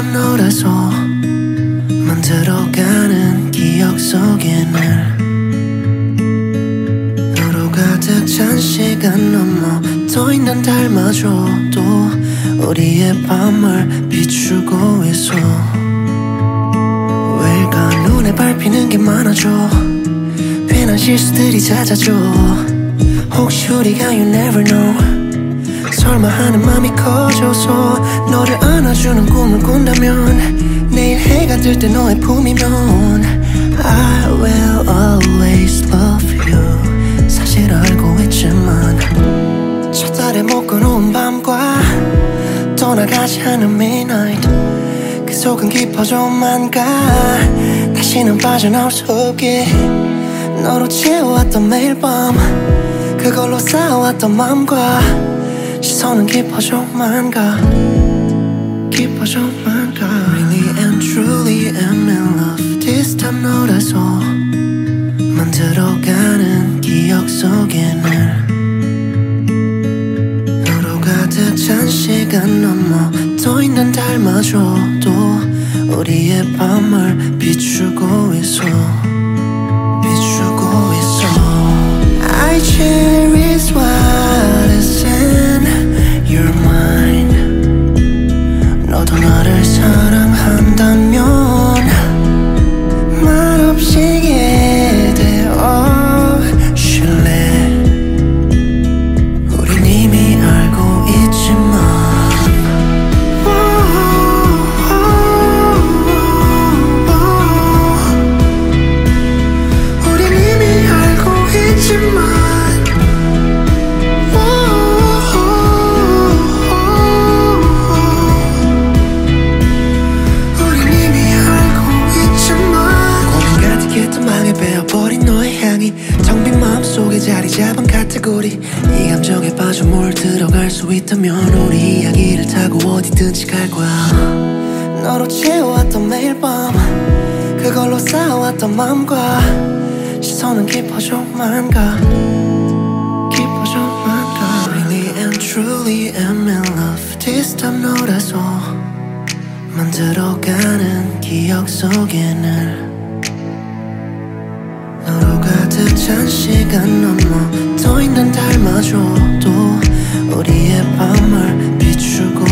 노래서 만들어가는 기억 속에 늘 너로 가득 찬 시간 넘어 더 있는 달마저도 우리의 밤을 비추고 있어. 왜일까 눈에 밟히는 게 많아져. 괜한 실수들이 잦아져. 혹시 우리가 you never know 설마 하는 맘이 커져서 너를 안아주는 꿈을 꾼다면 내일 해가 뜰 때 너의 품이면 I will always love you 사실 알고 있지만 첫 달에 묶어놓은 밤과 떠나가지 않은 midnight 그 속은 깊어져만 가 다시는 빠져나올 수 없게 너로 채워왔던 매일 밤 그걸로 쌓아왔던 맘과 시선은 깊어져만 가 깊어져만 가 Really and truly am in love This time 노래서 만들어가는 기억 속에 늘 너로 가득 찬 시간 넘어 더 있는 달마저도 우리의 밤을 비추고 있어 비추고 있어 I cherish what is in your mind 너도 나를 사랑한다면 말없이 기대어줄래 우린 이미 알고 있지만 우린 이미 알고 있지만 베어버린 너의 향이 텅 빈 마음속에 자리 잡은 카테고리 이 감정에 빠져 물들어갈 수 있다면 우리 이야기를 타고 어디든지 갈 거야 너로 채워왔던 매일 밤 그걸로 쌓아왔던 맘과 시선은 깊어져만 가 깊어져만 가 Really and truly am in love This time 노래서 만들어가는 기억 속에 늘 너로 가득 찬 시간 넘어 더 있는 달마저도 우리의 밤을 비추고